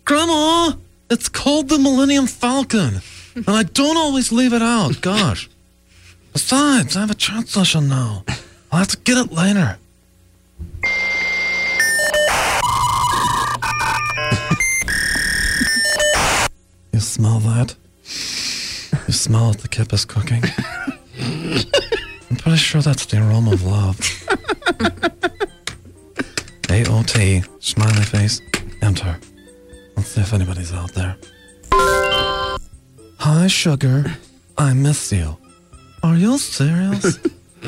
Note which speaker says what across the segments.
Speaker 1: Grandma, it's called the Millennium Falcon, and I don't always leave it out. Gosh. Besides, I have a chat session now. I'll have to get it later. You smell that? You smell what the kip is cooking? I'm pretty sure that's the aroma of love. AOT, smiley face, enter. Let's see if anybody's out there. Hi, sugar. I miss you. Are you serious?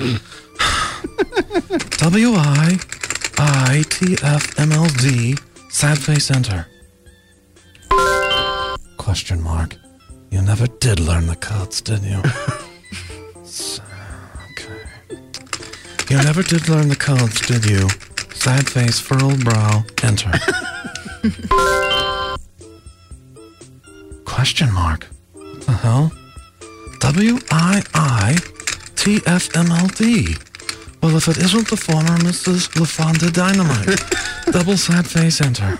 Speaker 1: WIITFMLD, sad face, enter. Question mark. You never did learn the codes, did you? Okay. You never did learn the codes, did you? Sad face, furrowed brow, enter. Question mark. What the hell? WIITFMLD. Well, if it isn't the former Mrs. LaFonda Dynamite. Double sad face, enter.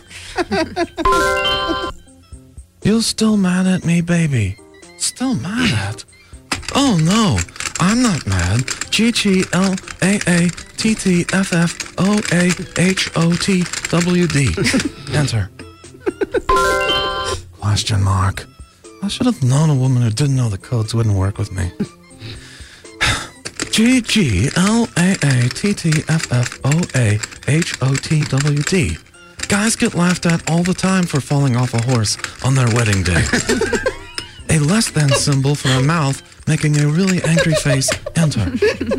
Speaker 1: You still mad at me, baby? Still mad at? Oh no, I'm not mad. GGLAATTFFOAHOTWD. Enter. Question mark. I should have known a woman who didn't know the codes wouldn't work with me. GGLAATTFFOAHOTWD. Guys get laughed at all the time for falling off a horse on their wedding day. A less than symbol for a mouth making a really angry face, enter.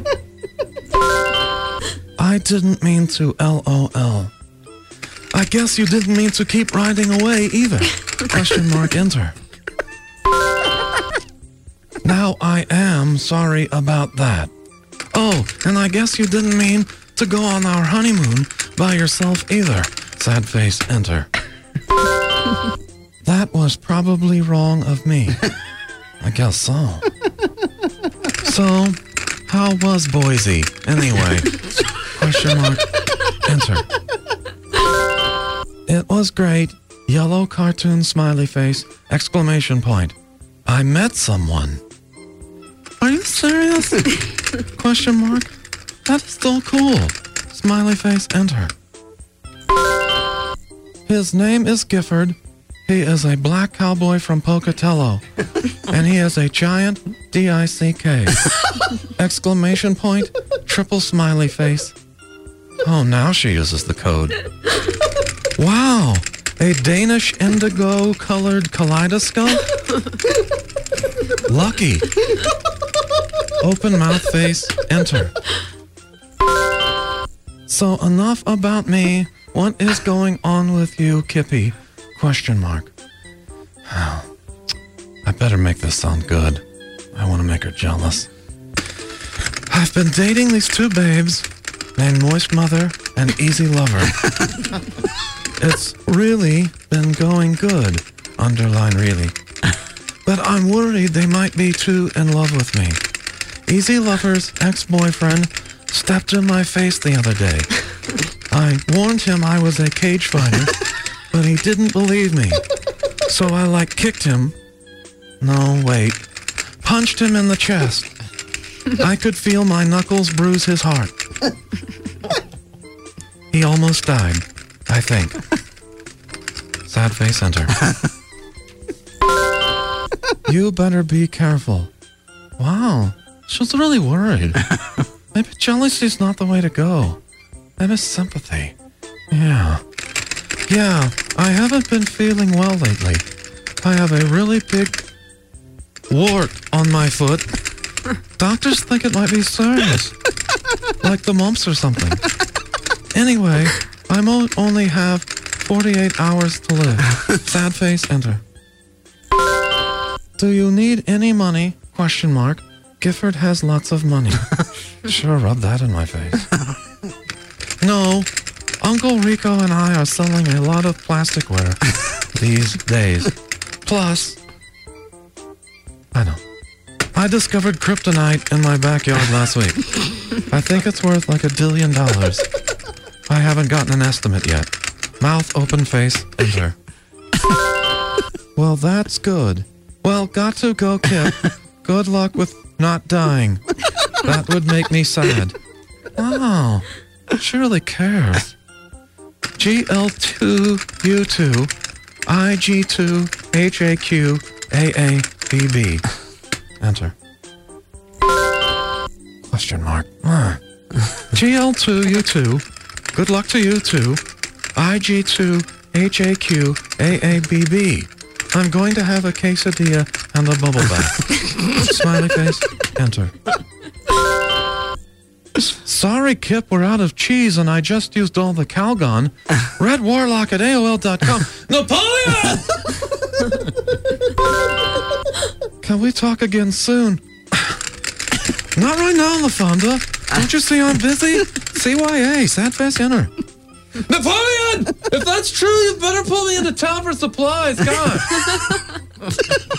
Speaker 1: I didn't mean to LOL. I guess you didn't mean to keep riding away either. Question mark, enter. Now I am sorry about that. Oh, and I guess you didn't mean to go on our honeymoon by yourself either. Sad face, enter. That was probably wrong of me. I guess so. So, how was Boise? Anyway, question mark, enter. It was great. Yellow cartoon smiley face, exclamation point. I met someone. Are you serious? Question mark. That's so cool. Smiley face, enter. His name is Gifford. He is a black cowboy from Pocatello. And he is a giant DICK. Exclamation point, triple smiley face. Oh, now she uses the code. Wow, a Danish indigo colored kaleidoscope? Lucky. Open mouth face, enter. So enough about me. What is going on with you, Kippy? Question mark. Oh, I better make this sound good. I want to make her jealous. I've been dating these two babes named Moist Mother and Easy Lover. It's really been going good. Underline really. But I'm worried they might be too in love with me. Easy Lover's ex-boyfriend stepped in my face the other day. I warned him I was a cage fighter, but he didn't believe me. So I kicked him. No, wait. Punched him in the chest. I could feel my knuckles bruise his heart. He almost died, I think. Sad face, enter. You better be careful. Wow, she's really worried. Maybe jealousy's not the way to go. Maybe sympathy. Yeah, I haven't been feeling well lately. I have a really big wart on my foot. Doctors think it might be serious. Like the mumps or something. Anyway, I only have 48 hours to live. Sad face, enter. Do you need any money? Question mark. Gifford has lots of money. Sure, rub that in my face. No, Uncle Rico and I are selling a lot of plasticware these days. Plus, I discovered kryptonite in my backyard last week. I think it's worth like $1 billion. I haven't gotten an estimate yet. Mouth, open face, enter. Well, that's good. Well, got to go, Kip. Good luck with not dying. That would make me sad. Oh, she really cares. GL2U2 IG2 HAQ AABB. Enter. Question mark. GL2U2. Good luck to you too. IG2 HAQ AABB. I'm going to have a quesadilla and a bubble bath. Smiley face. Enter. Sorry, Kip, we're out of cheese and I just used all the Calgon. Redwarlock at AOL.com. Napoleon! Can we talk again soon? Not right now, LaFonda. Don't you see I'm busy? CYA, sad face enter. Napoleon! If that's true, you better pull me into town for supplies. God.